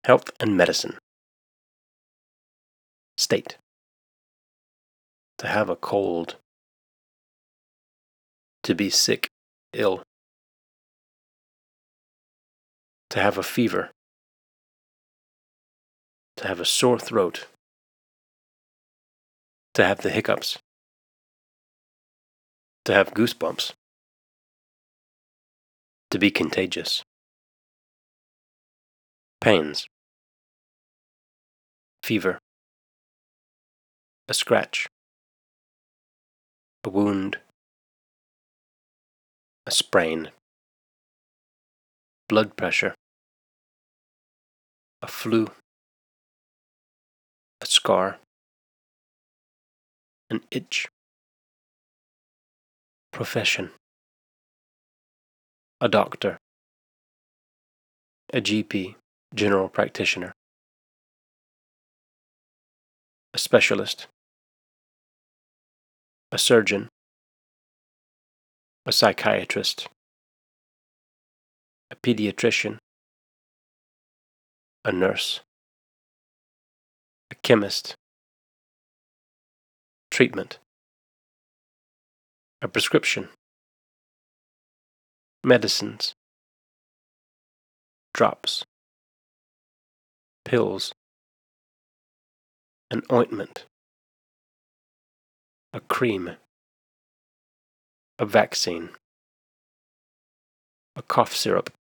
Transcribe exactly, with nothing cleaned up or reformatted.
Health and medicine. State. To have a cold. To be sick, ill. To have a fever. To have a sore throat. To have the hiccups. To have goosebumps. To be contagious. Pains. Fever. A scratch. A wound. A sprain. Blood pressure. A flu. A scar. An itch. Profession. A doctor. A G P, general practitioner. A specialist. A surgeon. A psychiatrist. A pediatrician. A nurse. A chemist. Treatment. A prescription. Medicines. Drops. Pills. An ointment. A cream. A vaccine. A cough syrup.